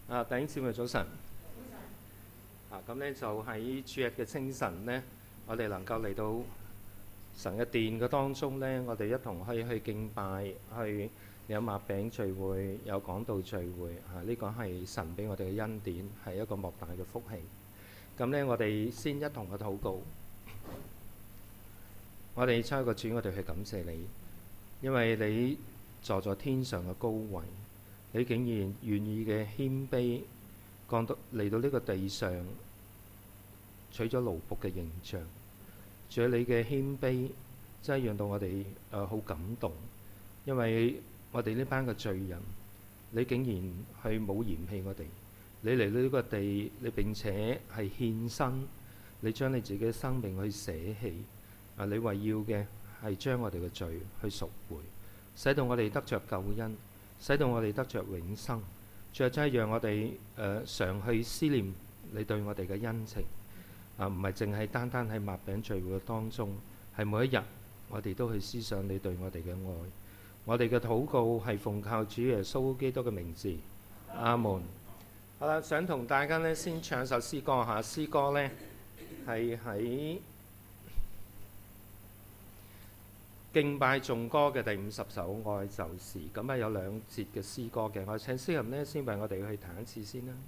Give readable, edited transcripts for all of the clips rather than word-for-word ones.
弟兄姊妹早晨。咁咧就喺主日嘅清晨咧，我哋能夠嚟到神嘅殿嘅當中咧，我哋一同可以去敬拜，去有擘餅聚會，有講道聚會。呢個係神俾我哋嘅恩典，係一個莫大嘅福氣。咁咧，我哋先一同嘅禱告。我哋差個主，我哋去感謝你，因為你坐在天上嘅高位。你竟然願意嘅謙卑降到嚟到呢個地上，取咗奴僕嘅形象。仲有你嘅謙卑，真係讓到我哋好感動，因為我哋呢班嘅罪人，你竟然係冇嫌棄我哋。你嚟到呢個地，你並且係獻身，你將你自己嘅生命去捨棄。你為要嘅係將我哋嘅罪去贖回，使到我哋得着救恩，使到我哋得着永生。最後真係讓我哋常去思念你對我哋嘅恩情，唔係淨係單單喺擘餅聚會嘅當中，係每一日我哋都去思想你對我哋嘅愛。我哋嘅禱告係奉靠主耶穌基督嘅名字，阿門。好啦，想同大家呢先唱首詩歌嚇，詩歌呢係喺敬拜頌歌嘅第50首《愛就是》，咁有2節嘅詩歌嘅，我請詩人呢先為我哋去彈一次先啦。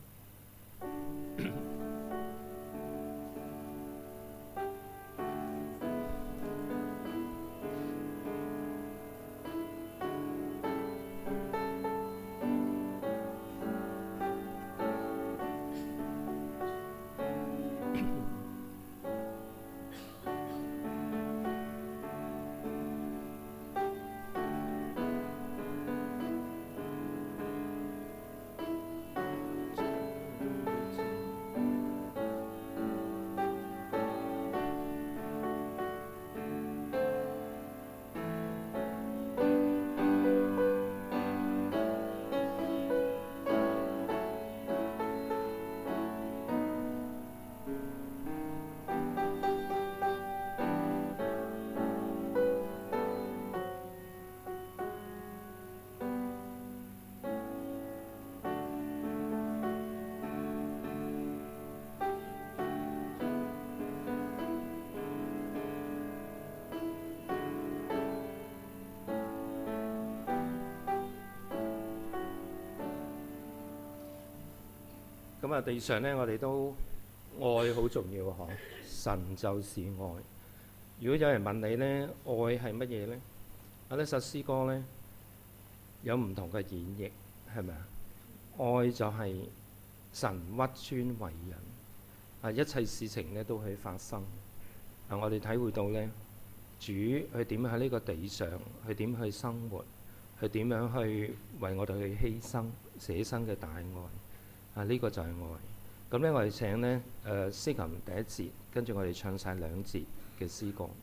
咁地上呢，我哋都愛好重要嗬，神就是愛。如果有人問你呢，愛係乜嘢呢？呢首詩歌呢，有唔同嘅演繹，係咪啊？愛就係神屈尊為人，一切事情呢都可以發生。我哋體會到呢，主佢點樣喺呢個地上，佢點去生活，佢點樣去為我哋去犧牲捨身嘅大愛。呢個就係愛。咁呢，我哋請呢詩琴第1節，跟住我哋唱晒2節嘅詩歌。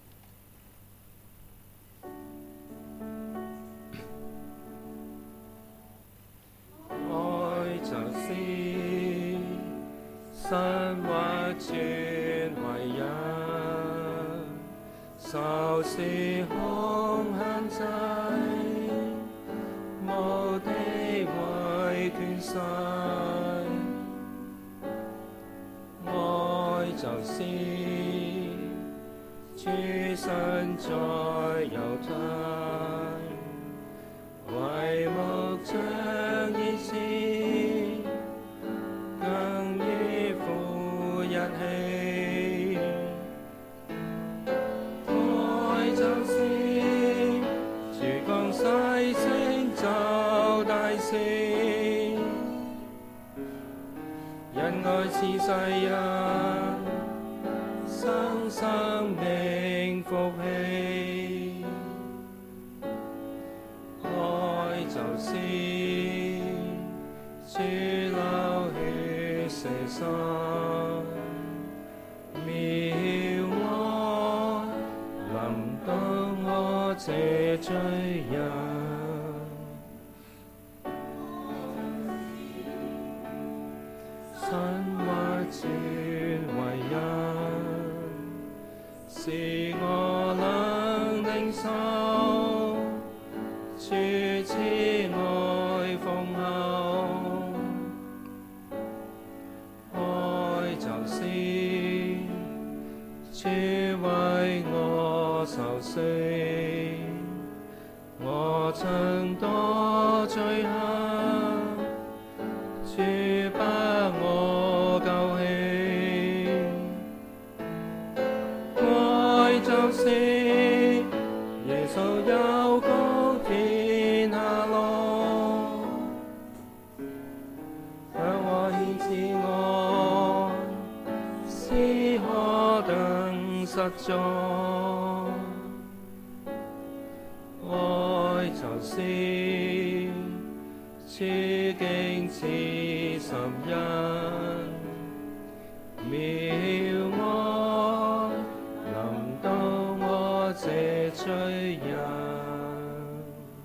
愛就是神屈尊為人，受時空限制，無地位權勢。就是主身在猶太，為牧將以先，更於父一起。愛就是主降世成就大事，因愛賜世人生命福氣。愛就是主流血捨身，渺愛臨到我這罪人。神屈尊為人，是我能領受，主慈愛豐厚， 主把我救起，愛就是耶穌由高天下來，向我顯示愛是何等實在，愛就是處境似十人，渺愛臨到我這罪人。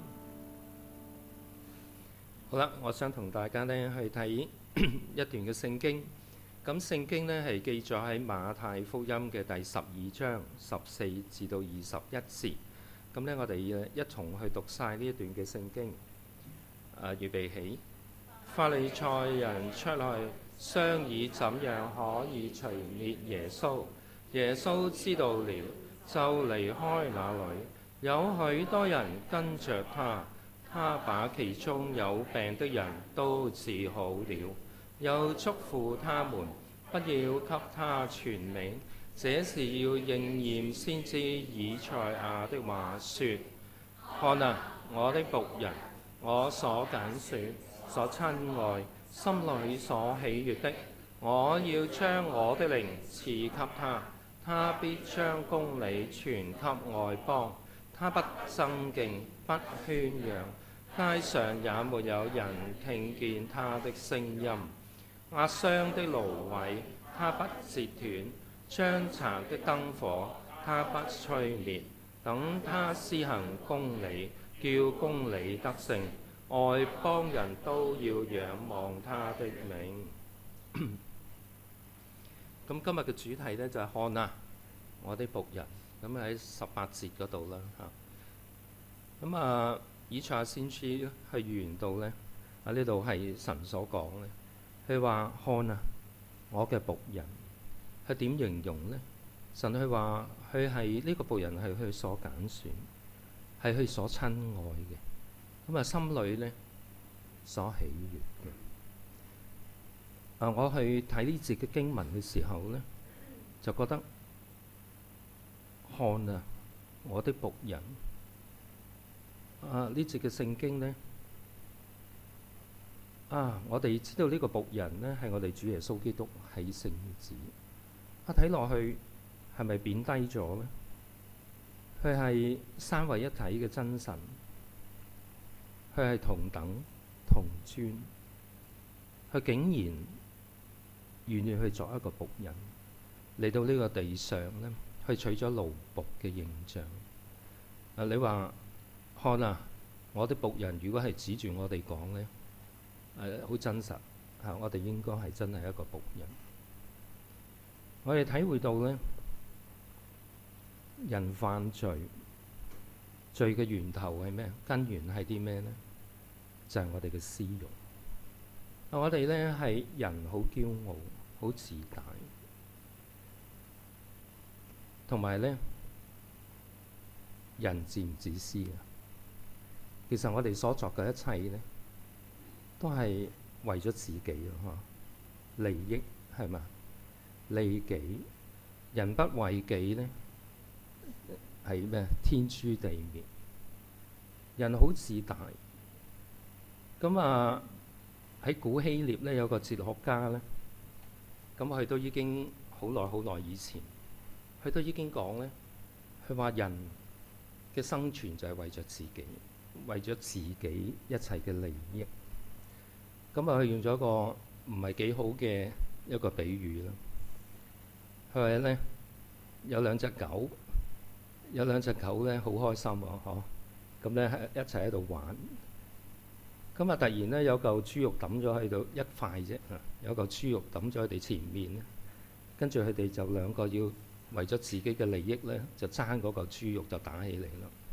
好啦，我想同大家呢去睇一段嘅聖經。咁聖經呢係記載喺馬太福音嘅第12章14至到21節。咁呢，我哋一同去讀晒呢一段嘅聖經。預備起。法利賽人出來商議怎樣可以除滅耶穌。耶穌知道了，就離開那裏，有許多人跟着他。他把其中有病的人都治好了，又囑咐他們不要給他傳名，這是要應驗先知以賽亞的話說：看啊，我的僕人，我所揀選、所親愛、心裏所喜悅的，我要將我的靈賜給他，他必將公理傳給外邦。他不爭競，不喧嚷，街上也沒有人聽見他的聲音。壓傷的蘆葦，他不折斷；將殘的燈火，他不吹滅。等他施行公理，叫公理得勝，外邦人都要仰望他的名。咁今日嘅主題呢，就係看啊，我的僕人。咁喺18節嗰度啦嚇。咁以賽亞先知去預言到呢，呢度係神所講呢，佢話看啊，我嘅僕人。係點形容呢？神佢話佢係呢個僕人係佢所揀選，係佢所親愛嘅。咁心裏呢，所喜悅嘅。我去睇呢節嘅經文嘅時候呢，就覺得看啊，我的僕人。呢節嘅聖經呢，我哋知道呢個僕人呢，係我哋主耶穌基督，係聖子。睇落去係咪貶低咗呢？佢係三位一體嘅真神，佢係同等同尊，佢竟然願意去作一個僕人，嚟到呢個地上呢，去取咗奴僕嘅形象。你話看啊，我的僕人，如果係指住我哋講呢，好真實嚇，我哋應該係真係一個僕人。我哋體會到呢，人犯罪，罪嘅源頭係咩？根源係啲咩呢？就係我哋嘅私慾。我哋呢係人好驕傲，好自大，同埋呢，人自唔自私啊？其實我哋所作嘅一切呢，都係為咗自己咯，利益係嘛？利己，人不為己呢，係咩？天誅地滅。人好自大。咁喺古希臘呢，有個哲學家呢，咁佢都已經好耐以前，佢都已經講呢，佢話人嘅生存就係為咗自己，為咗自己一切嘅利益。咁佢用咗個唔係幾好嘅一個比喻啦。佢話呢，有兩隻狗呢，好開心喎，咁呢一齊喺度玩。突然呢，有嚿豬肉抌咗喺度一塊啫，有嚿豬肉抌咗喺佢哋前面咧，跟住佢哋就兩個要為咗自己嘅利益呢，就爭嗰嚿豬肉就打起嚟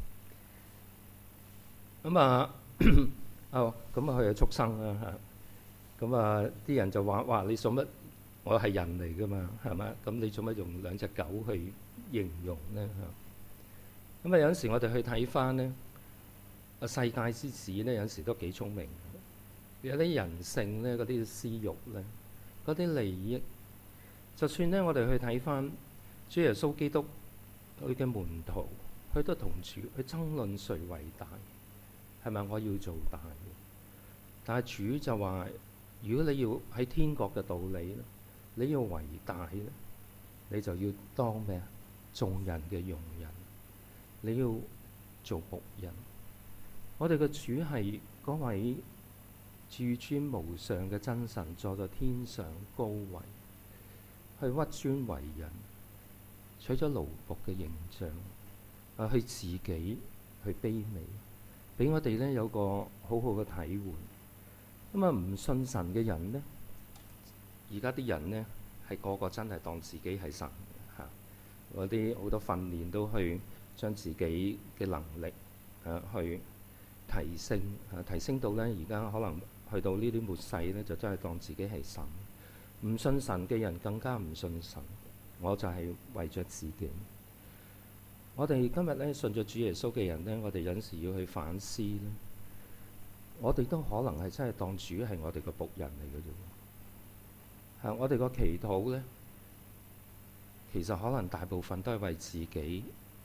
啦。咁佢係畜生啦嚇。啲人就話：哇！你做乜？我係人嚟噶嘛，係嘛？咁你做乜用兩隻狗去形容呢？有陣時我哋去睇翻呢，世界之子呢，有陣時都幾聰明。 有啲人性咧，嗰啲私慾咧，嗰啲利益，就算咧我哋去睇翻主耶穌基督佢嘅門徒，佢都同主去爭論誰為大，係咪我要做大？但係主就話：如果你要喺天國嘅道理咧，你要為大咧，你就要當咩啊？眾人嘅用人，你要做僕人。我哋嘅主係嗰位至尊無上嘅真神，坐在天上高位，去屈尊為人，取咗奴僕嘅形象，去自己去卑微，俾我哋咧有個好好嘅體會。咁啊，唔信神嘅人呢，而家啲人呢，係個個真係當自己係神嚇，嗰啲好多訓練都去將自己嘅能力去提升，提升到呢而家可能去到呢啲末世呢，就真係當自己係神。唔信神嘅人更加唔信神，我就係為咗自己。我哋今日呢，信咗主耶穌嘅人呢，我哋有時要去反思咧。我哋都可能係真係當主係我哋個僕人嚟嘅啫。我哋個祈禱呢，其實可能大部分都係為自己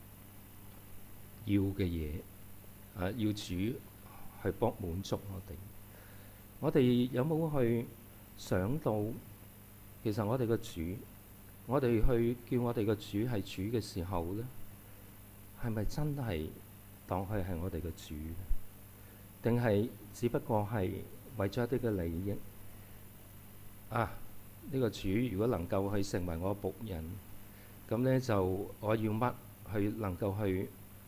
要嘅嘢，要主去幫滿足我哋。我哋有冇去想到，其實我哋個主，我哋去叫我哋個主係主嘅時候呢，係咪真係當佢係我哋嘅主？定係只不過係為咗一啲嘅利益呢個主如果能夠去成為我僕人，咁呢就我要乜去能夠去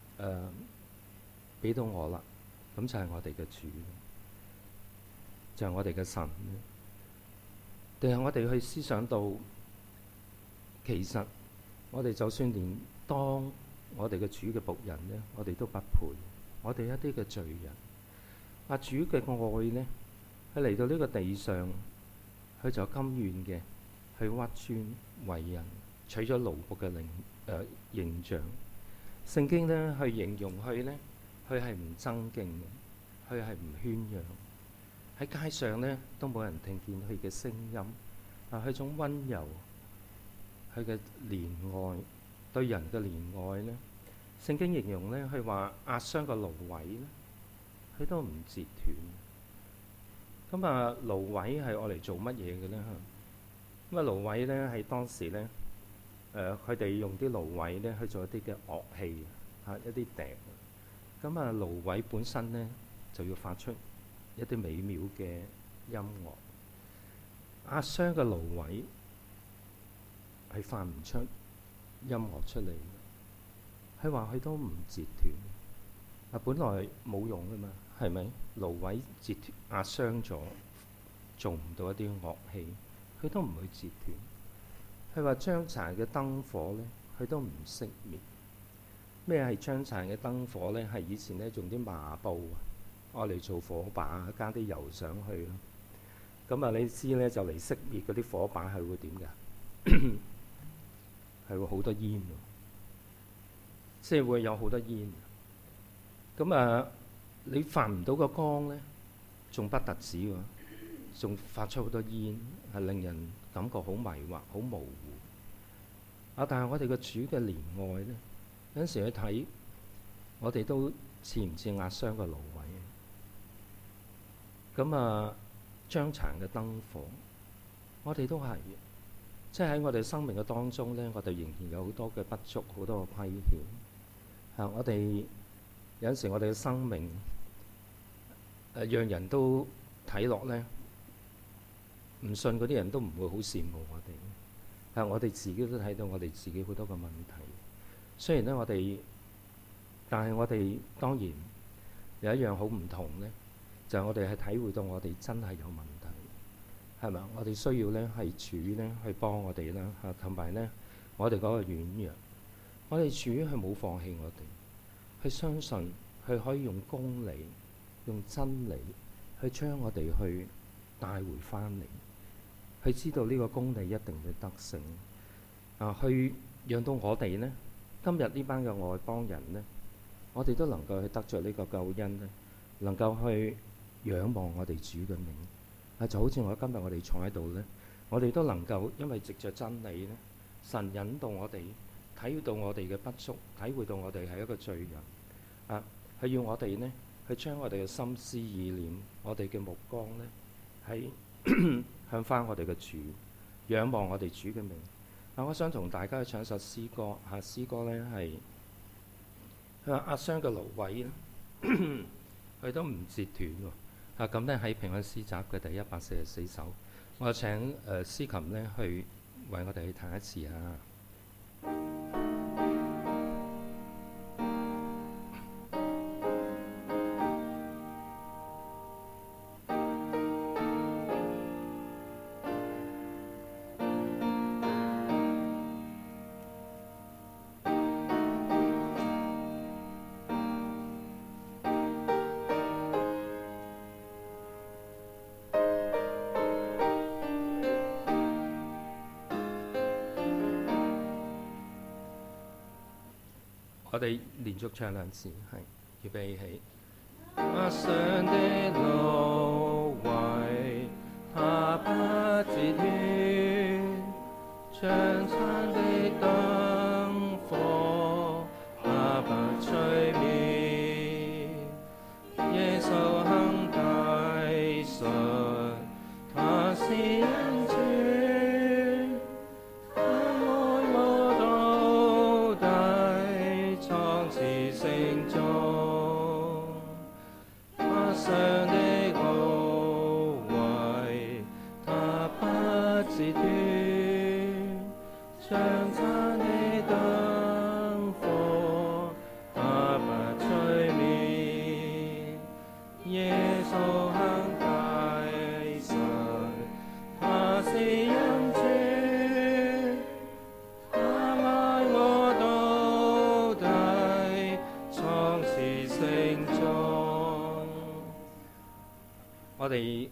俾到我啦，咁就係我哋嘅主，就係我哋嘅神。定係我哋去思想到，其實我哋就算連當我哋嘅主嘅僕人呢，我哋都不配。我哋一啲嘅罪人。主嘅愛呢，佢嚟到呢個地上，佢就甘願嘅去屈尊為人，取咗奴僕嘅形象。聖經呢，去形容佢呢，佢係唔爭競嘅，佢係唔喧嚷。喺街上呢，都冇人聽見佢嘅聲音。佢種溫柔，佢嘅憐愛，對人嘅憐愛呢，聖經形容呢，佢話壓傷個蘆葦呢，佢都唔折斷。咁蘆葦係愛嚟做乜嘢嘅呢？咁蘆葦呢係當時呢，佢哋用啲蘆葦呢去做一啲嘅樂器一啲笛。咁蘆葦本身呢就要發出一啲美妙嘅音樂。壓傷嘅蘆葦係發唔出音樂出嚟。佢話佢都唔折斷。本來冇用噶嘛，係咪？蘆葦折斷壓傷咗，做唔到一啲樂器，佢都唔會折斷。佢話將殘嘅燈火呢，佢都唔熄滅。咩係將殘嘅燈火呢？係以前呢用啲麻布愛嚟做火把，加啲油上去咯。咁你知呢，就嚟熄滅嗰啲火把係會點㗎？係會好多煙喎，即係會有好多煙。咁你發唔到個光呢，仲不特止喎，仲發出好多煙，係令人感覺好迷惑、好模糊。但係我哋個主嘅憐愛呢，有陣時去睇，我哋都似唔似壓傷個蘆葦？咁將殘嘅燈火，我哋都係，即係喺我哋生命嘅當中呢，我哋仍然有好多嘅不足，好多嘅虧欠。我哋有陣時我哋嘅生命讓人都睇落呢，唔信嗰啲人都唔會好羨慕我哋。我哋自己都睇到我哋自己好多嘅問題。雖然呢，但係我哋當然有一樣好唔同呢，就係我哋係體會到我哋真係有問題，係咪？我哋需要呢係主呢去幫我哋啦，同埋呢我哋嗰個軟弱，我哋主係冇放棄我哋，去相信佢可以用公理、用真理去將我哋去帶回翻嚟。佢知道呢個公理一定會得勝，去讓到我哋呢，今日呢班嘅外邦人呢，我哋都能夠去得着呢個救恩呢，能夠去仰望我哋主嘅名。就好似今日我哋坐喺度呢，我哋都能夠因為藉着真理呢，神引導我哋體會到我哋嘅不足，體會到我哋係一個罪人。係要我哋呢，去將我哋嘅心思意念，我哋嘅目光呢，係向翻我哋嘅主，仰望我哋主嘅名。我想同大家去唱一首詩歌。詩歌呢係壓傷嘅蘆葦呢，佢都唔折斷喎。咁呢喺平安詩集嘅第144首，我請司琴呢去為我哋去彈一次啊。我哋連續唱兩次，係預備起。壓傷的蘆葦，它不折斷；將殘的燈火，它不吹滅。耶穌肯體恤，他是恩主。我哋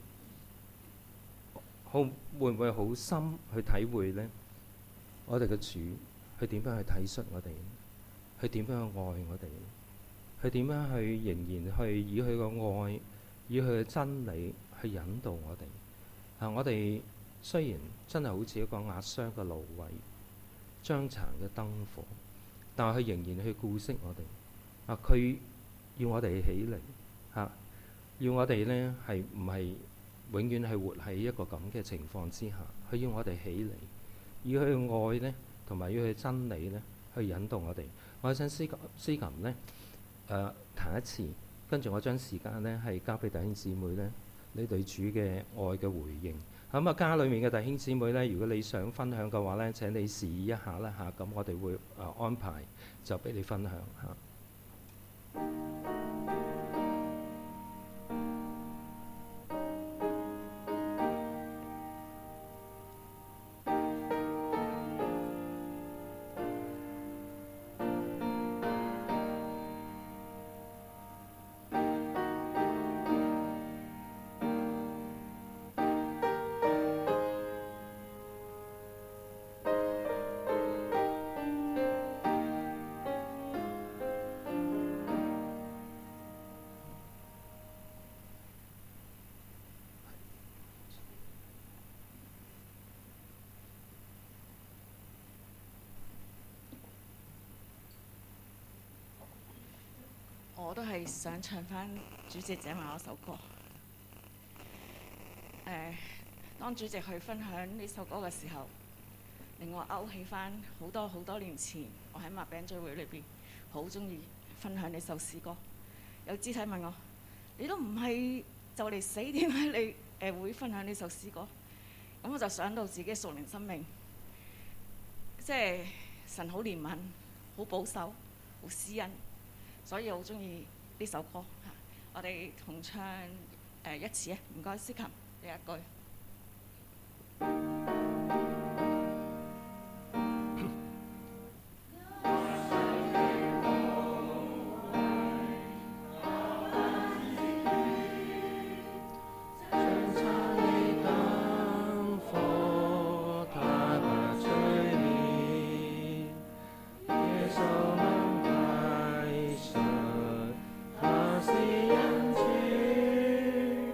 會唔會好深去體會呢？我哋嘅主，佢點樣去體恤我哋？佢點樣去愛我哋？佢點樣去仍然去以佢嘅愛，以佢嘅真理去引導我哋？我哋雖然真係好似一個壓傷嘅蘆葦、將殘嘅燈火，但係佢仍然去顧惜我哋。佢要我哋起嚟，要我哋呢係唔係永遠係活喺一個咁嘅情況之下？佢要我哋起嚟，以佢嘅愛呢，同埋以佢嘅真理呢，去引導我哋。我想司琴呢彈一次，跟住我將時間呢係交俾弟兄姊妹呢，你對主嘅愛嘅回應。咁家裏面嘅弟兄姊妹呢，如果你想分享嘅話呢，請你示意一下啦嚇。咁我哋會安排就俾你分享嚇。 我都係想唱翻主席這晚嗰首歌。當主席去分享呢首歌嘅時候，令我勾起翻好多年前，我喺麥餅聚會裏邊好中意分享呢首詩歌。有肢體問我：你都唔係就嚟死，點解你會分享呢首詩歌？咁我就想到自己屬靈生命，即係神好憐憫、好保守、好施恩。所以我好中意呢首歌。我哋同唱一次啊！唔該，司琴呢一句。 他是恩主。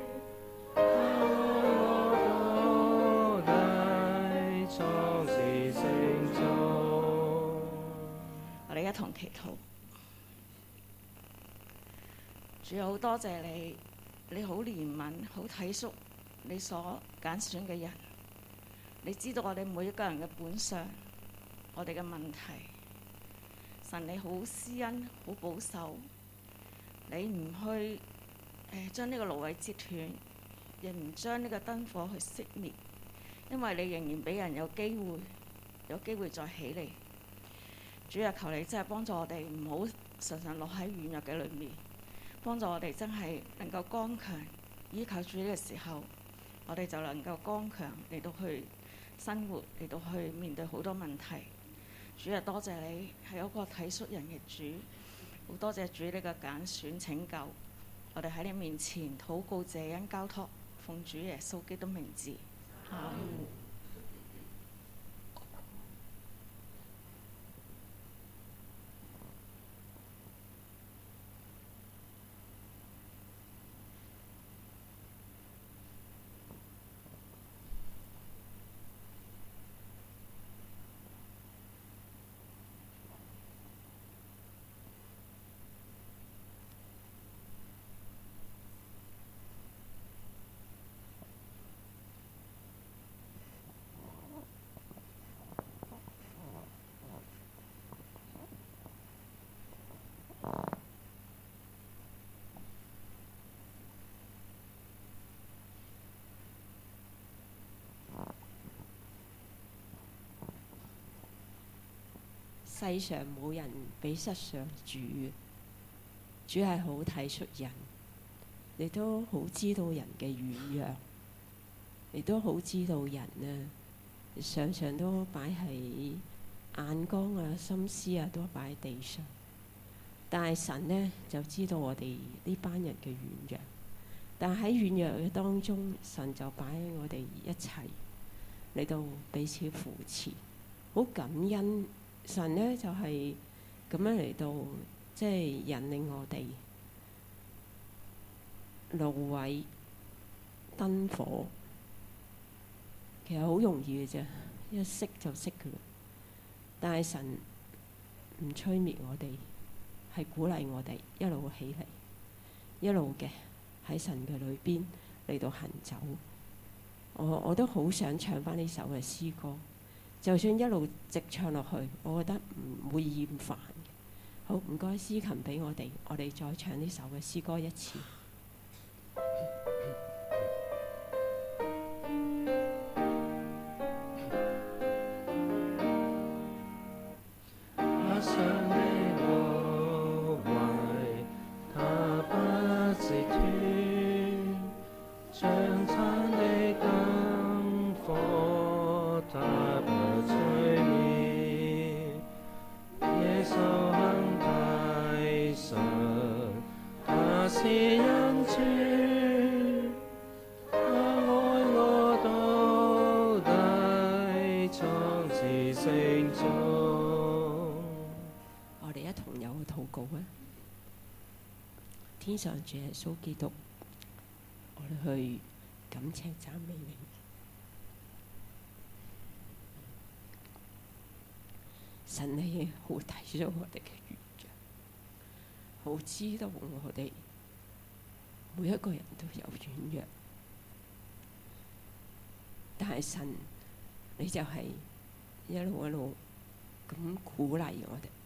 祈禱。主啊，好多謝你，你好憐憫，好體恤你所揀選嘅人。你知道我哋每一個人嘅本相，我哋嘅問題。神你好施恩，好保守，你唔去將呢個蘆葦折斷，亦唔將呢個燈火去熄滅，因為你仍然俾人有機會再起嚟。主啊，求你真係幫助我哋，唔好常常落喺軟弱嘅裏面，幫助我哋真係能夠剛強，依靠主呢個時候，我哋就能夠剛強嚟到去生活，嚟到去面對好多問題。主啊，多謝你係一個體恤人嘅主，好多謝主你嘅揀選拯救，我哋喺你面前禱告謝恩交託，奉主耶穌基督名字。阿們。 世上冇人比得上主，主係好體恤人，你都好知道人嘅軟弱，你都好知道人啊，常常都擺喺眼光啊、心思啊都擺喺地上。但係神呢，就知道我哋呢班人嘅軟弱，但係喺軟弱嘅當中，神就擺喺我哋一齊嚟到彼此扶持，好感恩。神呢就係咁樣嚟到，即係引領我哋蘆葦燈火，其實好容易嘅啫，一熄就熄㗎啦。但係神唔吹滅我哋，係鼓勵我哋一路起嚟，一路嘅喺神嘅裏邊嚟到行走。我都好想唱返呢首嘅詩歌。就算一路直唱落去，我覺得唔會厭煩。好，唔該，詩琴俾我哋再唱呢首嘅詩歌一次。天上主耶穌基督，我哋去感謝讚美你。神你好體恤我哋嘅軟弱，好知道我哋每一個人都有軟弱，但係神你就係一路一路咁鼓勵我哋。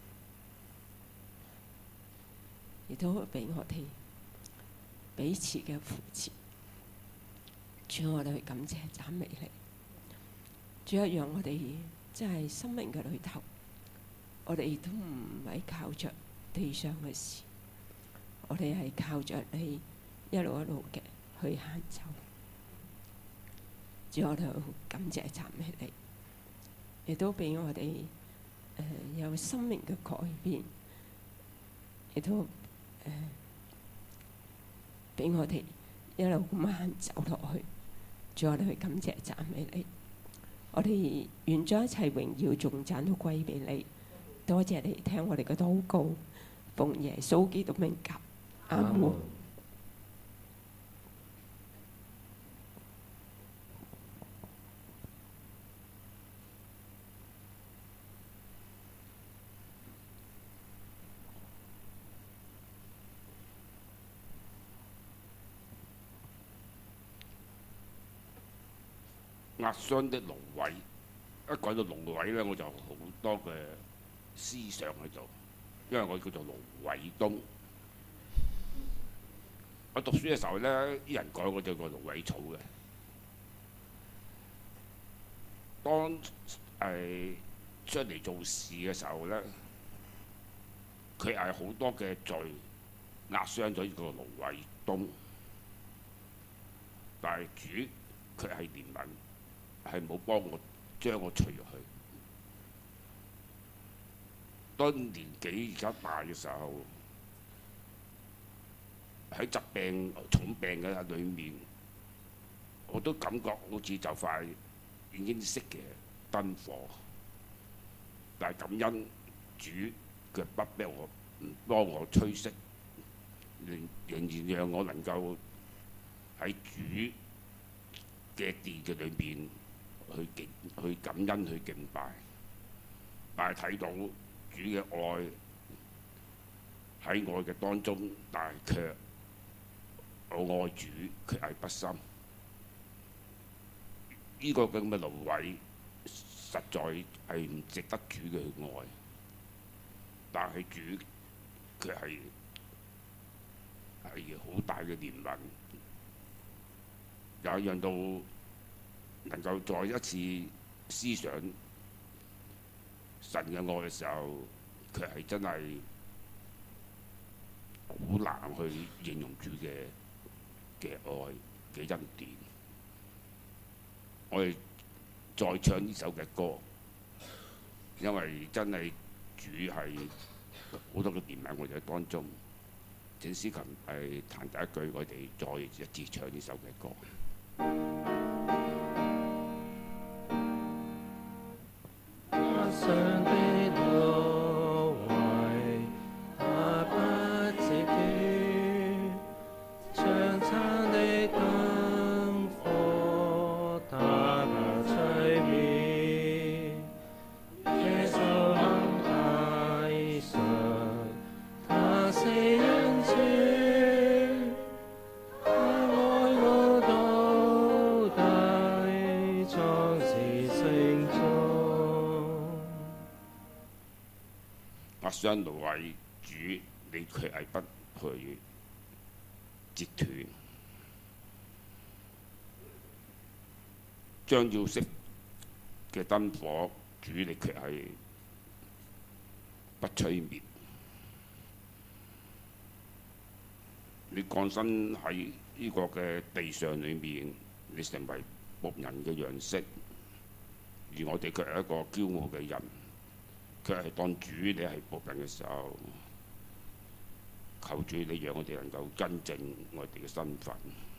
亦都俾我哋彼此嘅扶持，主，我哋去感謝讚美你。主啊，讓我哋即係生命嘅裏頭，我哋都唔係靠着地上嘅事，我哋係靠着你一路一路嘅去行走。主，我哋感謝讚美你，亦都俾我哋有生命嘅改變，亦都俾我哋一路咁行走落去，主，我哋去感謝讚美你。我哋願將一切榮耀頌讚都歸俾你。多謝你聽我哋嘅禱告，奉耶穌基督名求，阿門。 壓傷的蘆葦。一講到蘆葦咧，我就好多嘅思想喺度，因為我叫做蘆葦東。我讀書嘅時候咧，啲人講我叫個蘆葦草嘅。當出嚟做事嘅時候咧，佢係好多嘅罪壓傷咗呢個蘆葦東，但係主佢係憐憫，係冇幫我將我除去。當年紀而家大嘅時候，喺疾病重病嘅裏面，我都感覺好似就快已經熄嘅燈火，但係感恩主嘅不逼我，唔幫我吹熄，仍然讓我能夠喺主嘅殿嘅裏面去感恩去敬拜，但係睇到主嘅愛喺我嘅當中，但係卻我愛主卻係不深。呢個咁嘅蘆葦實在係唔值得主嘅愛，但係主卻係好大嘅憐憫，也讓到能夠再一次思想神嘅愛嘅時候，卻係真係好難去形容主嘅愛嘅恩典。我哋再唱呢首嘅歌，因為真係主係好多嘅憐憫我哋當中。請司琴彈第一句，我哋再一次唱呢首嘅歌。壓傷蘆葦，主你卻係不去截斷，將要熄嘅燈火，主你卻係不吹滅。你降生喺呢個嘅地上裏面，你成為僕人嘅樣式，而我哋卻係一個驕傲嘅人。佢係當主你係僕人嘅時候，求主你讓我哋能夠真正我哋嘅身份，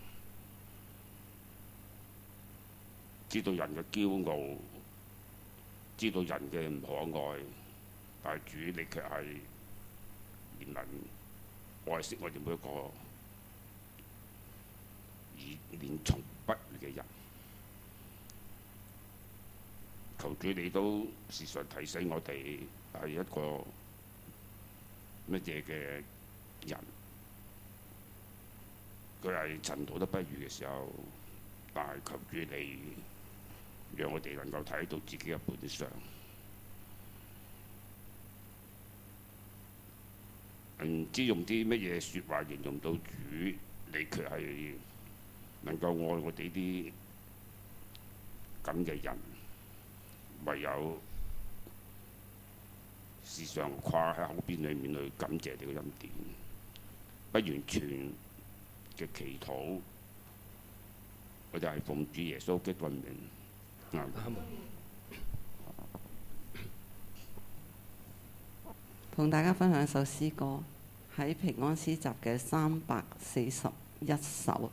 知道人嘅驕傲，知道人嘅唔可愛，但係主你卻係憐憫愛惜我哋每一個而連從不渝嘅人。求主你都時常提醒我哋係一個乜嘢嘅人，佢係塵土都不如嘅時候，但係求主你讓我哋能夠睇到自己嘅本相。唔知用啲乜嘢説話形容到主，你卻係能夠愛我哋啲咁嘅人。唯有時常掛喺口邊裏面去感謝你嘅恩典，不完全嘅祈禱，我就係奉主耶穌基督嘅名。 同大家分享一首詩歌，喺平安詩集嘅341首。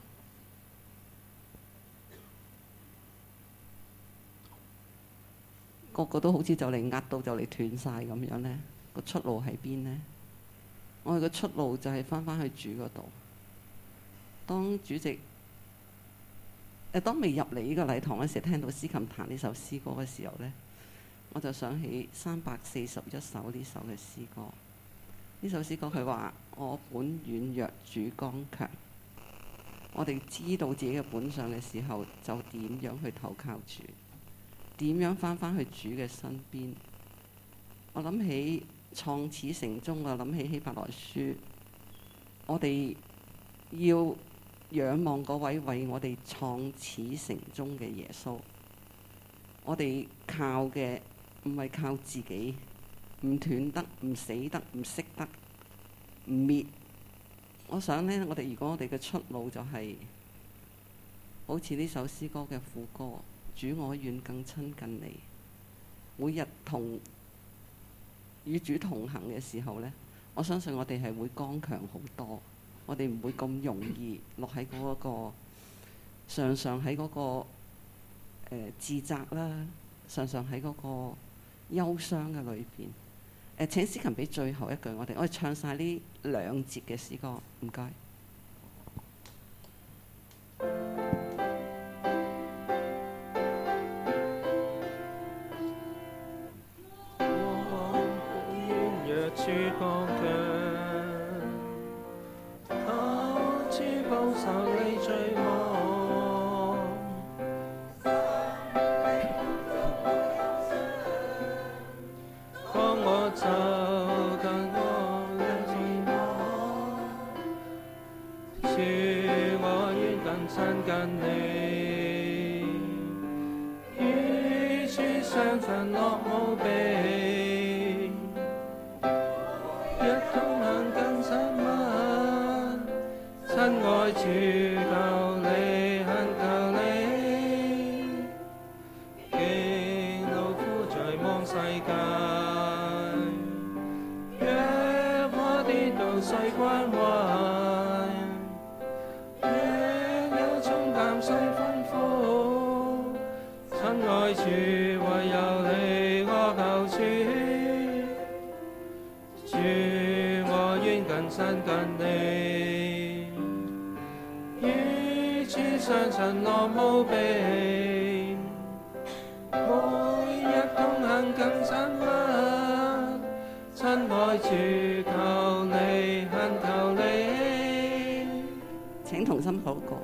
個個都好似就嚟壓到就嚟斷晒咁樣呢，個出路喺邊呢？我哋個出路就係翻返去主嗰度。當主席當未入嚟呢個禮堂嗰時，聽到司琴彈呢首詩歌嘅時候呢，我就想起341首呢首嘅詩歌。呢首詩歌佢話：我本軟弱，主剛強， 我哋知道自己嘅本相嘅時候，就點樣去投靠主，點樣翻返去主嘅身邊。我諗起創始成終，我諗起希伯來書，我哋要仰望嗰位為我哋創始成終嘅耶穌。我哋靠嘅唔係靠自己，唔斷得，唔死得，唔熄得，唔滅。我想呢，如果我哋嘅出路就係、好似呢首詩歌嘅副歌，主我願更親近你，每日與主同行嘅時候呢，我相信我哋係會剛強好多，我哋唔會咁容易落喺嗰個常常喺嗰個自責啦，常常喺嗰個憂傷嘅裏邊。請司琴俾最後一句我哋唱晒呢2節嘅詩歌，唔該。請同心禱告。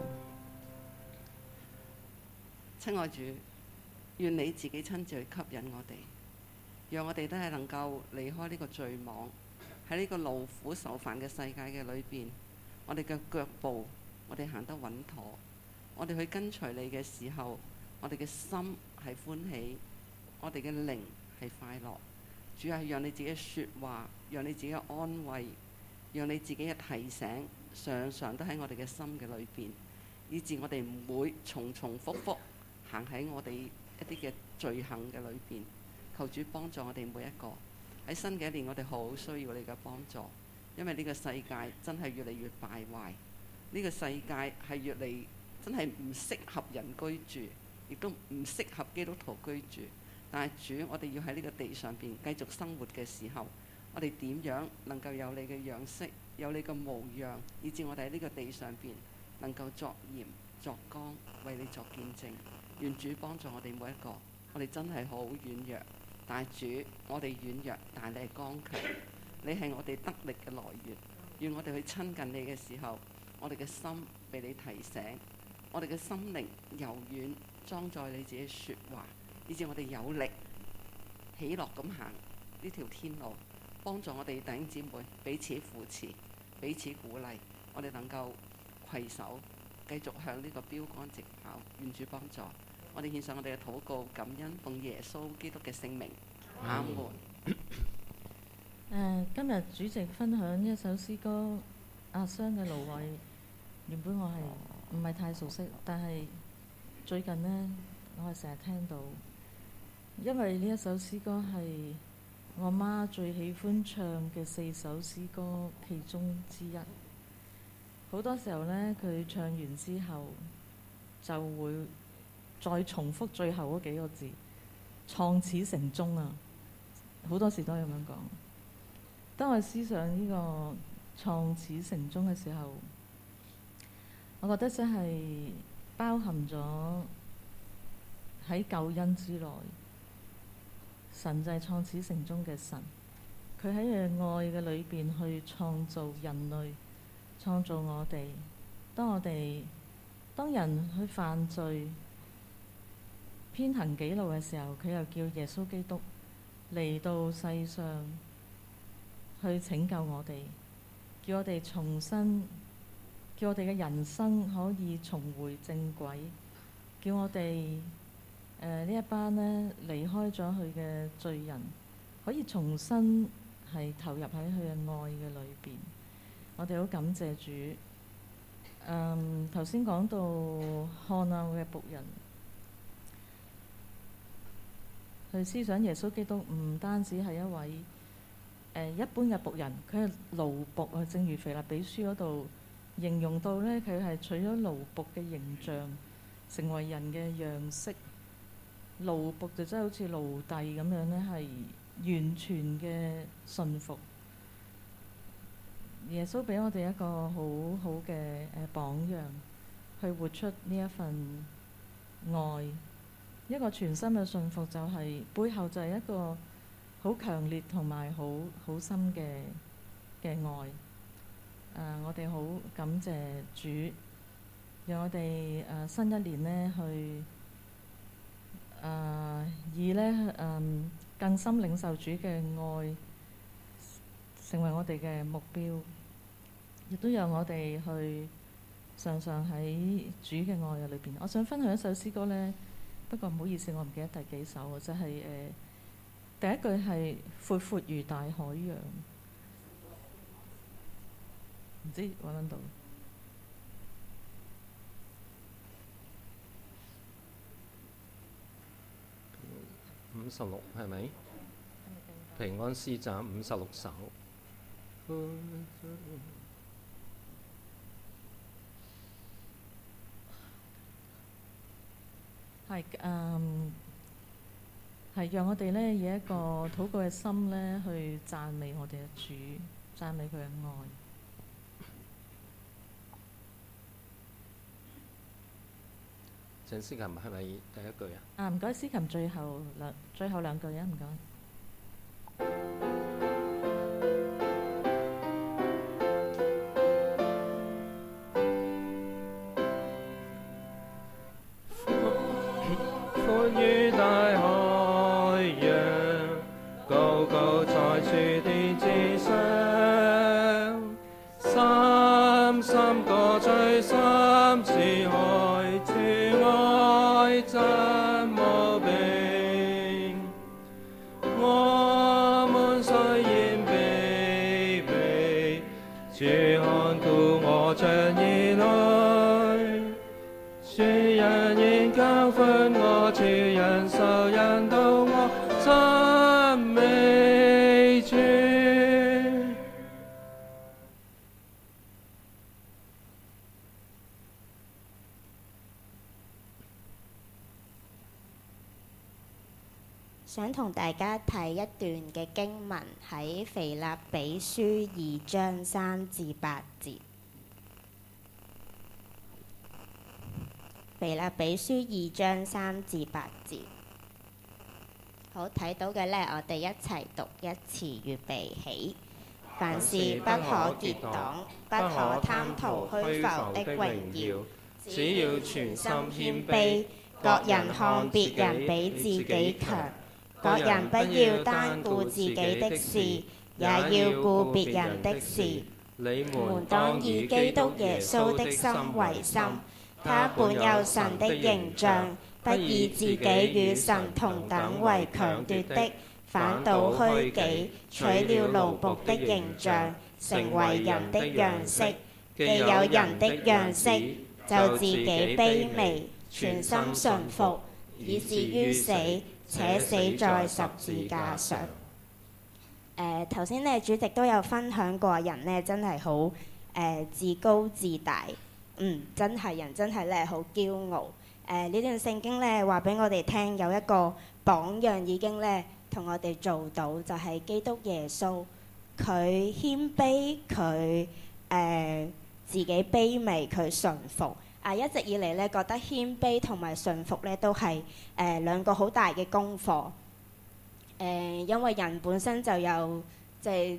親愛主，願你自己親自去吸引我哋，讓我哋都係能夠離開呢個罪網，喺呢個勞苦愁煩嘅世界嘅裏邊，我哋嘅腳步，我哋行得穩妥，我哋去跟隨你嘅時候，我哋嘅心係歡喜，我哋嘅靈係快樂。主係讓你自己嘅説話，讓你自己嘅安慰，讓你自己嘅提醒，常常都喺我哋嘅心嘅裏邊，以致我哋唔會重重複複行喺我哋一啲嘅罪行嘅裏邊。求主幫助我哋每一個喺新嘅一年，我哋好需要你嘅幫助，因為呢個世界真係越嚟越敗壞，呢個世界係越嚟真係唔適合人居住，亦都唔適合基督徒居住。但係主，我哋要喺呢個地上邊繼續生活嘅時候，我哋點樣能夠有你嘅樣式，有你嘅模樣，以致我哋喺呢個地上邊能夠作鹽作光，為你作見證。願主幫助我哋每一個，我哋真係好軟弱，但係主，我哋軟弱，但係你係剛強，你係我哋得力嘅來源。願我哋去親近你嘅時候，我哋嘅心被你提醒，我哋嘅心靈柔軟，裝載你自己説話，以致我哋有力喜樂咁行呢條天路，幫助我哋弟兄姊妹彼此扶持，彼此鼓勵，我哋能夠攜手繼續向呢個標杆直跑。願主幫助我哋，獻上我哋嘅禱告感恩，奉耶穌基督嘅聖名，阿門。 今日主席分享一首詩歌，阿雙嘅蘆葦。原本我係唔係太熟悉，但係最近呢，我係成日聽到，因為呢一首詩歌係我媽最喜歡唱嘅4首詩歌其中之一。好多時候呢，佢唱完之後就會再重複最後嗰幾個字，創始成終啊！好多時都係咁樣講。當我思想呢個創始成終嘅時候，我覺得真係包含咗喺救恩之內，神就係創始成終嘅神。佢喺佢愛嘅裏邊去創造人類，創造我哋。當我哋當人去犯罪、偏行己路嘅時候，佢又叫耶穌基督嚟到世上去拯救我哋，叫我哋重新，叫我哋嘅人生可以重回正軌，叫我哋呢一班呢離開咗佢嘅罪人，可以重新係投入喺佢嘅愛嘅裏邊。我哋好感謝主。頭先講到看哪嘅僕人，去思想耶穌基督唔單止係一位一般嘅僕人，佢係奴僕啊。正如腓立比書嗰度形容到呢，佢係取咗奴僕嘅形象，成為人嘅樣式。奴僕就真係好似奴隸咁樣呢，係完全嘅順服。耶穌俾我哋一個好好嘅榜樣，去活出呢一份愛。一個全心嘅順服就係背後就係一個好強烈同埋好深嘅愛。我哋好感謝主，讓我哋新一年呢去以更深領受主嘅愛成為我哋嘅目標，亦都讓我哋去常常喺主嘅愛嘅裏邊。我想分享一首詩歌呢，不過唔好意思，我唔記得第幾首，就係第一句係闊闊如大海洋，唔知揾唔揾到。 56係咪？平安詩集56首。係讓我哋呢以一個禱告嘅心呢去讚美我哋嘅主，讚美佢嘅愛。鄭思琴係咪第一句啊？唔該，思琴最後兩句啊，唔該。 寬於大海洋，高高在諸天之上，深深過最深似海，主愛真無邊。我們雖然卑微，主看顧我像兒女，主人言教訓我，主人手引導我，讚美主。 想同大家睇一段嘅經文，喺腓立比書2章3至8節。腓立比書2章3至8節。好，睇到嘅呢，我哋一齊讀一次，預備起。凡事不可結黨，不可貪圖虛浮的榮耀，只要全心謙卑，各人看別人比自己強。各人不要單顧自己的事，也要顧別人的事。你們當以基督耶穌的心為心，他本有神的形象，不以自己與神同等為強奪的，反倒虛己，取了奴僕的形象，成為人的樣式。既有人的樣式，就自己卑微，全心順服，以至於死，且死在十字架上。頭先呢，主席都有分享過，人呢真係好自高自大，真係人真係咧好驕傲。呢段聖經呢話俾我哋聽，有一個榜樣已經呢同我哋做到，就係基督耶穌，佢謙卑，佢自己卑微，佢順服。一直以嚟咧，覺得謙卑同埋順服咧都係兩個好大嘅功課。因為人本身就有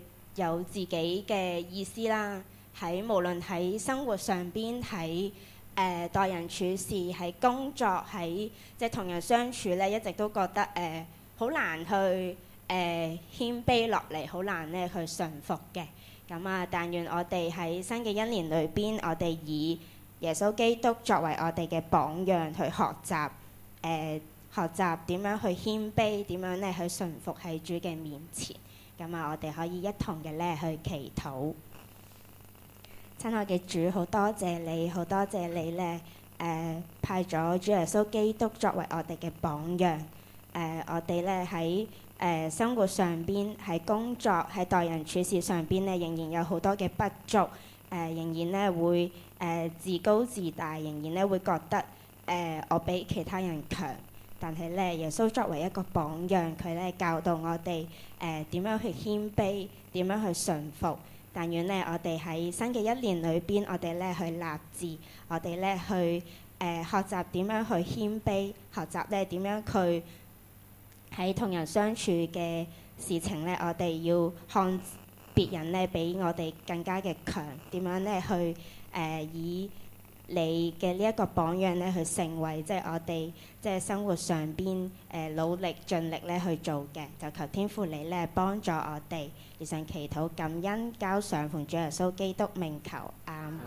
有自己嘅意思啦，無論喺生活上邊，喺待人處事喺工作喺即係同人相處咧，一直都覺得好難去謙卑落嚟，好難咧去順服嘅。咁啊，但願我哋喺新嘅一年裏邊，我哋以耶穌基督作為我哋嘅榜樣去學習，學習點樣去謙卑，點樣咧去順服喺主嘅面前。咁啊，我哋可以一同嘅咧去祈禱。親愛嘅主，好多謝你，好多謝你咧，派咗主耶穌基督作為我哋嘅榜樣。我哋咧喺生活上邊，喺工作，喺待人處事上邊咧，仍然有好多嘅不足，仍然咧會自高自大，仍然咧會覺得我比其他人強。但係咧，耶穌作為一個榜樣，佢咧教導我哋點樣去謙卑，點樣去順服。但願咧，我哋喺新嘅一年裏邊，我哋咧去立志，我哋咧去學習點樣去謙卑，學習咧點樣去喺同人相處嘅事情咧，我哋要看別人咧比我哋更加嘅強，點樣咧去以你嘅呢一個榜樣咧去成為即係我哋即係生活上邊努力盡力咧去做嘅，就求天父你咧幫助我哋，以上祈禱感恩交上奉主耶穌基督名求，阿門。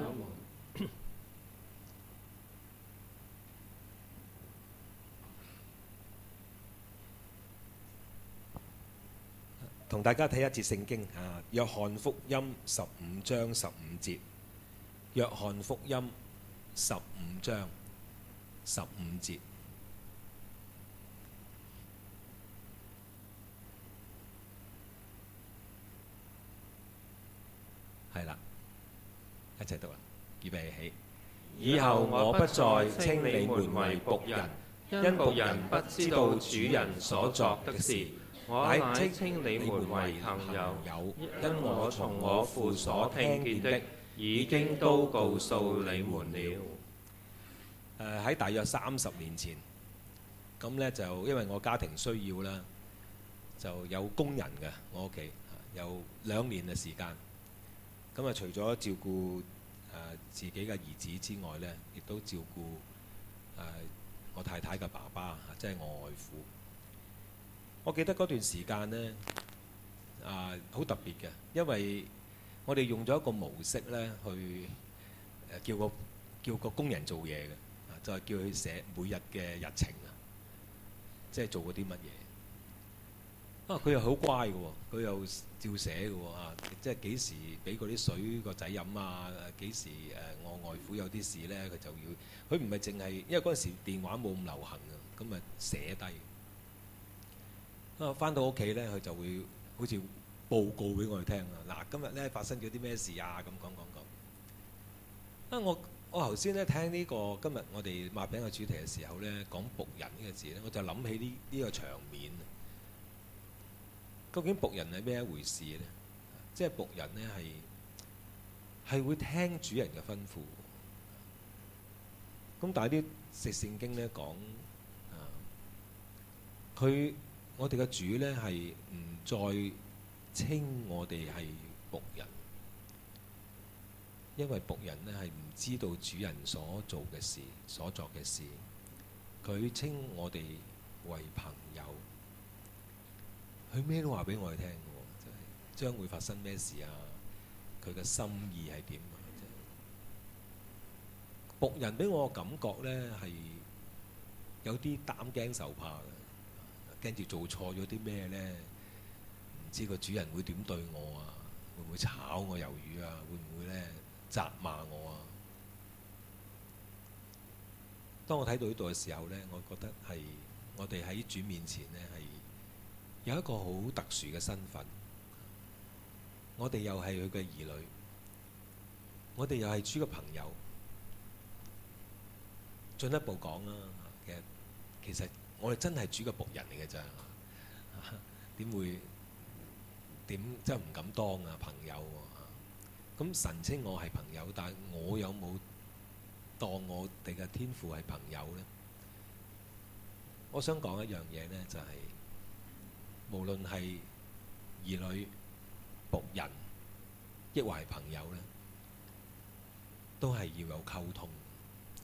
同大家睇一節聖經啊，約翰福音15章15節。約翰福音15章15節。係啦，一齊讀啦，預備起。 以後我不再稱你們為僕人，因僕人不知道主人所作的事。我乃稱你們為朋友，因我從我父所聽見的，已經都告訴你們了。 喺大約30年前，咁呢就因為我家庭需要啦，就有工人嘅我屋企，有2年嘅時間。咁啊，除咗照顧自己嘅兒子之外呢，亦都照顧我太太嘅爸爸，即係我外父。我記得嗰段時間呢，好特別嘅，因為我哋用咗一個模式呢，去叫個工人做嘢嘅，就係叫佢寫每日嘅日程啊，即係做過啲乜嘢。佢又好乖嘅喎，佢又照寫嘅喎，即係幾時俾嗰啲水個仔飲啊？幾時我外父有啲事呢，佢就要。佢唔係淨係，因為嗰陣時電話冇咁流行啊，咁咪寫低。翻到屋企呢，佢就會好似報告俾我哋聽啊！嗱，今日呢發生咗啲咩事啊？咁講。我頭先呢聽呢個今日我哋擘餅嘅主題嘅時候呢，講僕人呢個字呢，我就諗起呢個場面。究竟僕人係咩一回事呢？即係僕人呢係會聽主人嘅吩咐。咁但係啲聖經呢講我哋嘅主呢係唔再稱我哋係僕人，因為僕人呢係唔知道主人所做嘅事、所作嘅事。佢稱我哋為朋友，佢咩都話俾我哋聽嘅，即係將會發生咩事啊？佢嘅心意係點啊？僕人俾我嘅感覺呢係有啲膽驚受怕嘅。驚住做錯咗啲咩呢？唔知個主人會點對我啊？會唔會炒我魷魚啊？會唔會呢責罵我啊？當我睇到呢度嘅時候呢，我覺得係我哋喺主面前呢係有一個好特殊嘅身份。我哋又係佢嘅兒女，我哋又係主嘅朋友。進一步講啦，其實我哋真係主嘅僕人嚟嘅咋，點會真係唔敢當啊朋友喎？咁神稱我係朋友，但係我有冇當我哋嘅天父係朋友呢？我想講一樣嘢呢，就係無論係兒女、僕人，抑或係朋友呢，都係要有溝通。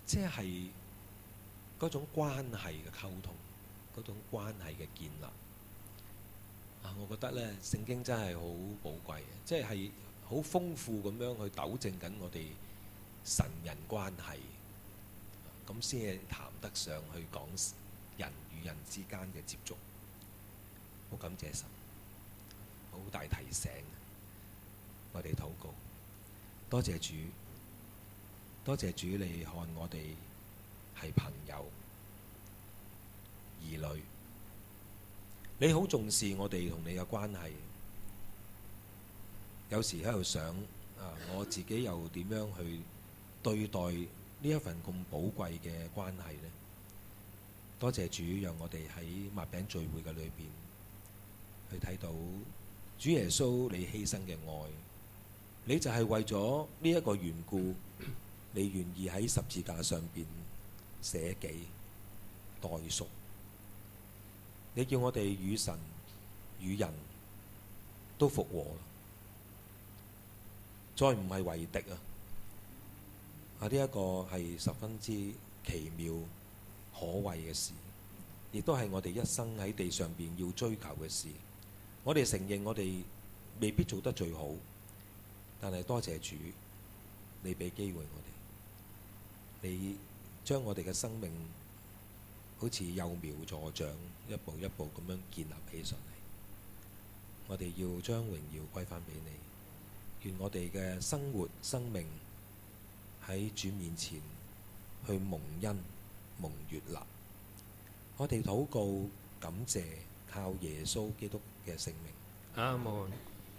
即係嗰種關係嘅溝通，嗰種關係嘅建立。我覺得呢聖經真係好寶貴嘅，即係好豐富咁樣去糾正緊我哋神人關係，咁先係談得上去講人與人之間嘅接觸。好感謝神，好大提醒。我哋禱告，多謝主，多謝主，你看我哋係朋友、兒女，你好重視我哋同你嘅關係。有時喺度想我自己又點樣去對待呢一份咁寶貴嘅關係呢？多謝主，讓我哋喺擘餅聚會嘅裏邊去睇到主耶穌你犧牲嘅愛。你就係為咗呢一個緣故，你願意喺十字架上邊捨己代贖。你叫我哋與神與人都復和，再唔係為敵啊！呢一個係十分之奇妙可畏嘅事，亦都係我哋一生喺地上邊要追求嘅事。我哋承認我哋未必做得最好，但係多謝主，你俾機會我哋，你將我哋嘅生命好似幼苗助長，一步一步咁樣建立起上嚟。我哋要將榮耀歸返俾你，願我哋嘅生活生命喺主面前去蒙恩蒙悅納。我哋禱告感謝，靠耶穌基督嘅聖名。 阿門。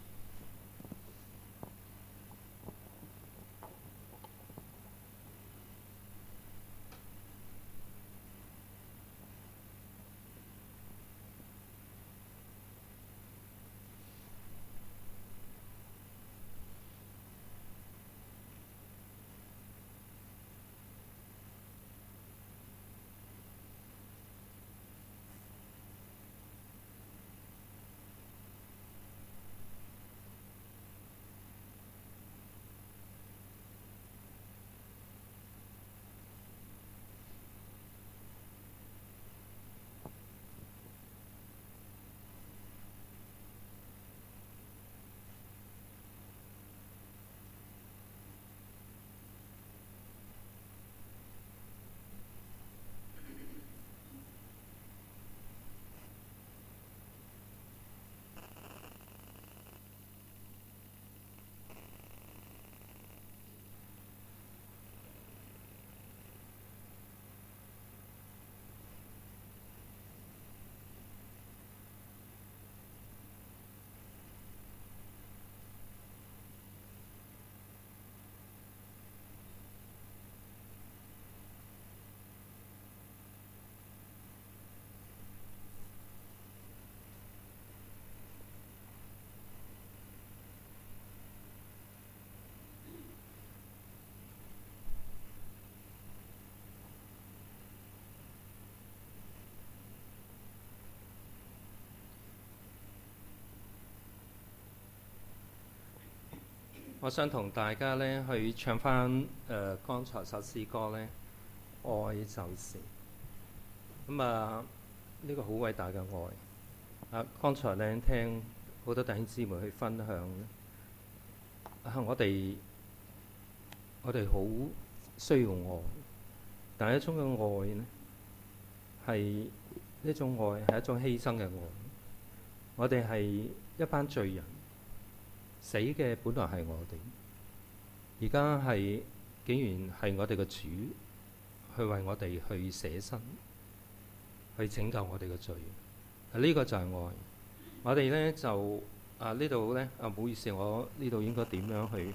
我想同大家呢去唱翻剛才首詩歌呢，愛就是咁啊！呢個好偉大嘅愛。剛才呢聽好多弟兄姊妹去分享，我哋好需要愛，但係一種嘅愛呢，係呢種愛係一種犧牲嘅愛。我哋係一班罪人。死嘅本來係我哋，而家係竟然係我哋嘅主去為我哋去捨身，去拯救我哋嘅罪。呢個就係愛。我哋呢就呢度呢唔好意思，我呢度應該點樣去？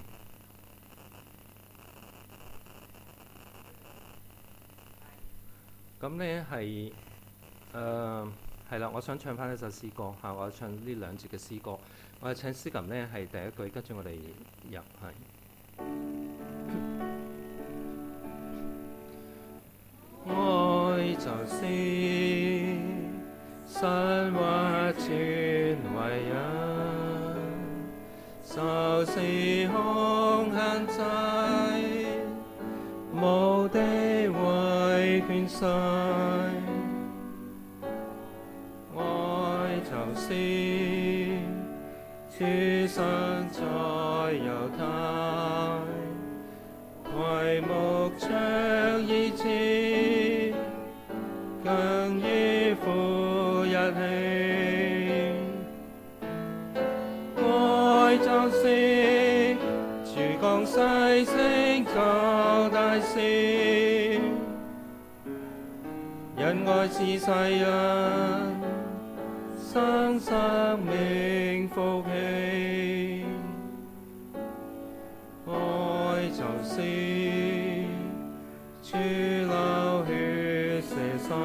咁呢係係啦，我想唱翻一首詩歌嚇，我唱呢兩節嘅詩歌。我哋唱詩琴呢係第一句，跟住我哋入係。愛就是神或全為人，就是空限制，無地世，愛就是主生在猶太，為牧場以前，更於父一起。愛就是主降世成就大事，因愛是世人生命福氣。愛就是主流血捨身，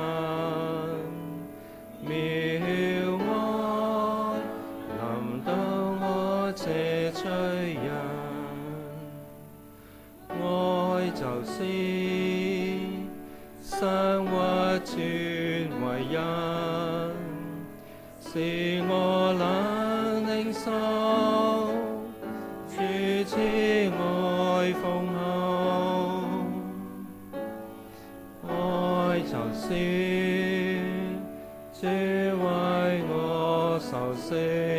妙愛臨到我這罪人。愛就是生活轉為人，使我能領受主慈愛豐厚。愛就是主為我受死，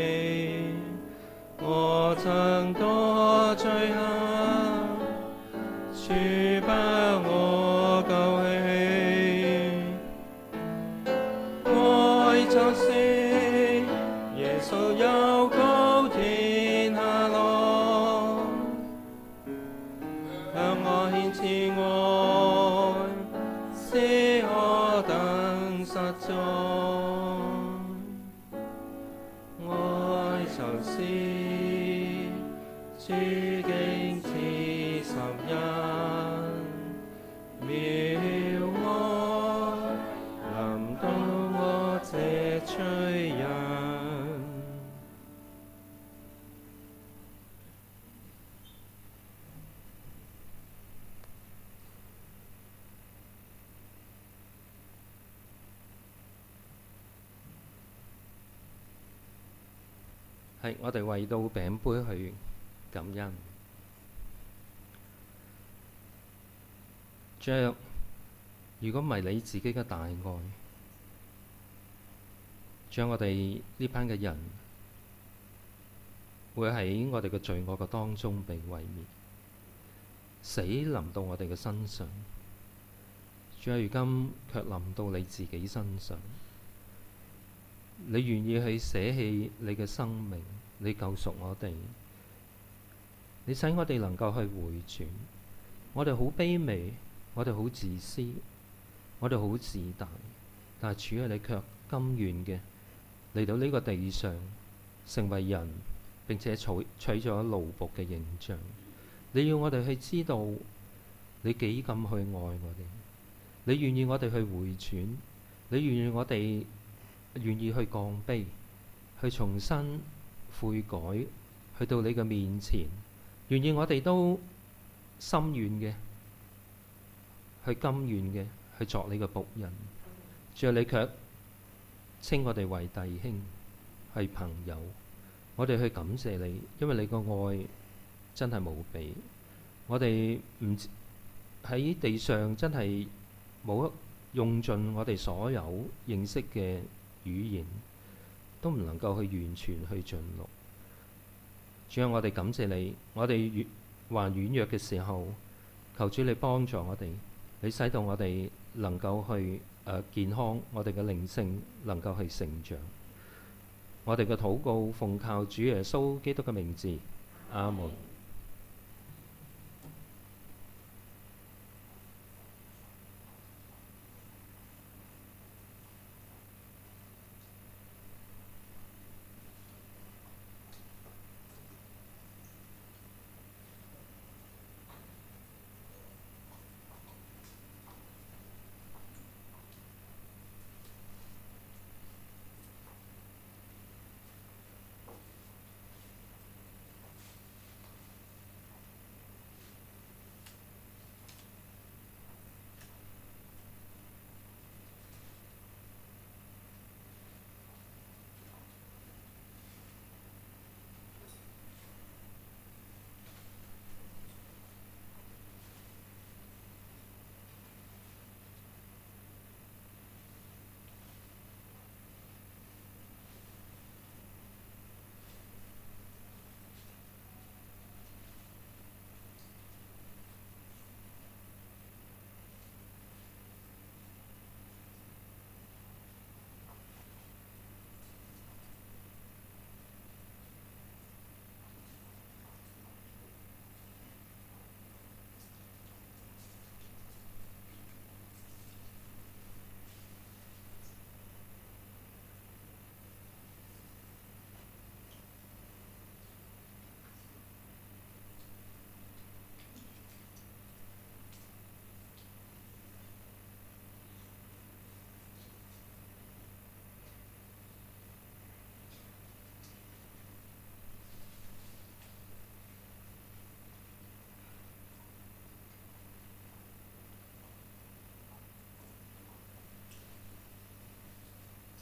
我曾多罪行，主把我救起。愛就是耶穌由高天下來，向我獻慈愛，使我等實在。愛就是主經至十人，妙愛臨到我這罪人。 係，我哋為到餅杯去感恩。主，如果唔係你自己嘅大愛，將我哋呢班嘅人會喺我哋嘅罪惡嘅當中被毀滅，死臨到我哋嘅身上。主，如今卻臨到你自己身上。你願意去捨棄你嘅生命，你救贖我哋，你使我哋能夠去回轉。我哋好卑微，我哋好自私，我哋好自大，但係主啊，你卻甘願嘅嚟到呢個地上，成為人，並且取咗奴僕嘅形象。你要我哋去知道你幾咁去愛我哋，你願意我哋去回轉，你願意我哋願意去降卑，去重新悔改，去到你嘅面前，願意我哋都心願嘅，去甘願嘅去作你嘅僕人。主啊，你卻稱我哋為弟兄，係朋友。我哋去感謝你，因為你個愛真係無比。我哋唔喺地上真係冇用盡我哋所有認識嘅語言，都唔能夠去完全去盡錄。主啊，我哋感謝你，我哋還軟弱嘅時候，求主你幫助我哋，你使到我哋能夠去健康，我哋嘅靈性能夠去成長。我哋嘅禱告奉靠主耶穌基督嘅名字，阿門。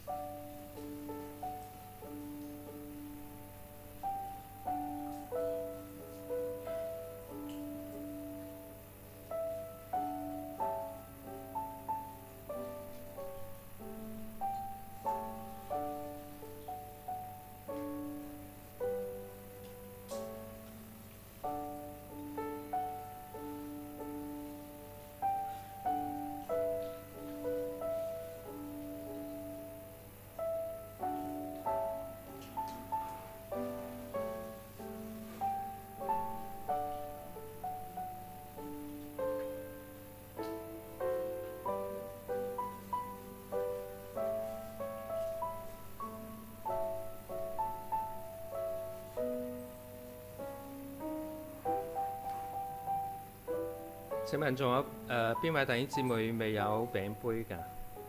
請問仲有邊位弟兄姊妹未有餅杯㗎？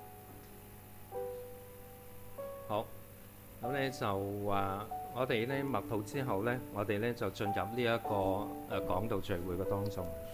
好，咁咧就話我哋咧默禱之後咧，我哋咧就進入呢一個講道聚會嘅當中。